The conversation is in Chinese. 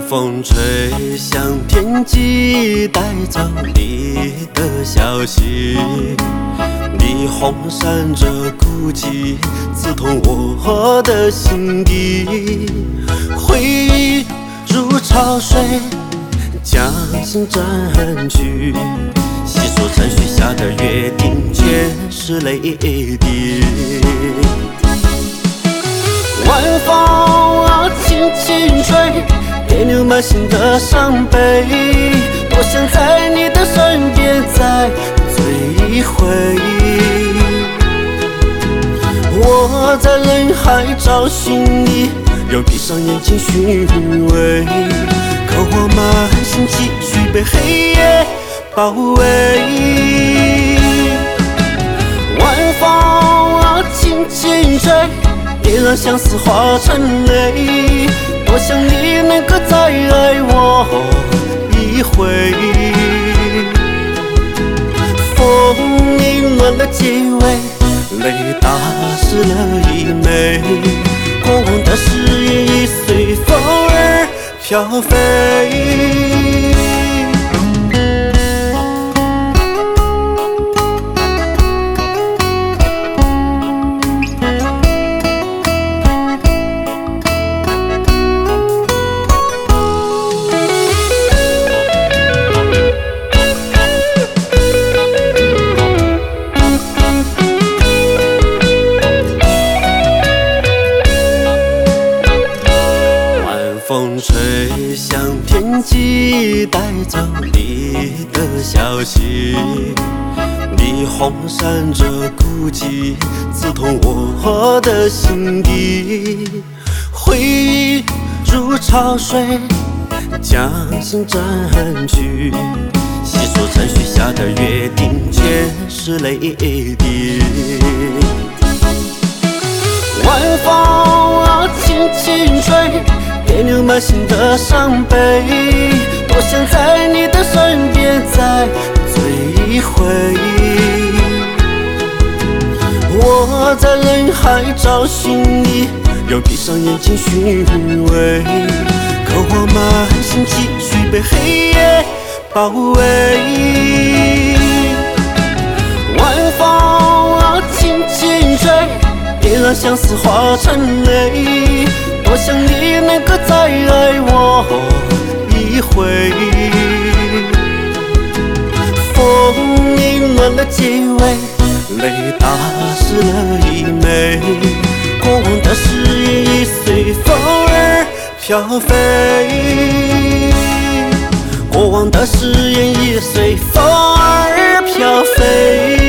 风吹向天际，带走你的消息。霓虹闪着孤寂，刺痛我的心底。回忆如潮水，将心占据。细数残许下的约定，全是泪滴。晚风啊，轻轻吹，别扭满心的伤悲。多想在你的身边，再醉一回。我在人海找寻你，又闭上眼睛虚伪，可我满心继续被黑夜包围。晚风啊，轻轻吹，别让相思化成泪。多想你能够再爱我一回。风凌乱了结尾，泪打湿了衣袂。过往的誓言已随风儿飘飞。风吹向天际，带走你的消息。霓虹闪着孤寂，刺痛我的心底。回忆如潮水，将心占据。细数残许下的约定，全是泪滴。晚风啊，轻轻吹，别扭满心的伤悲。多想在你的身边，再醉一回。我在人海找寻你，又闭上眼睛虚伪，可我满心继续被黑夜包围。晚风啊，轻轻吹，别让相思化成泪。多想你能够再爱我一回。风凌乱了结尾，泪打湿了衣袂。过往的誓言已随风儿飘飞。过往的誓言已随风儿飘飞。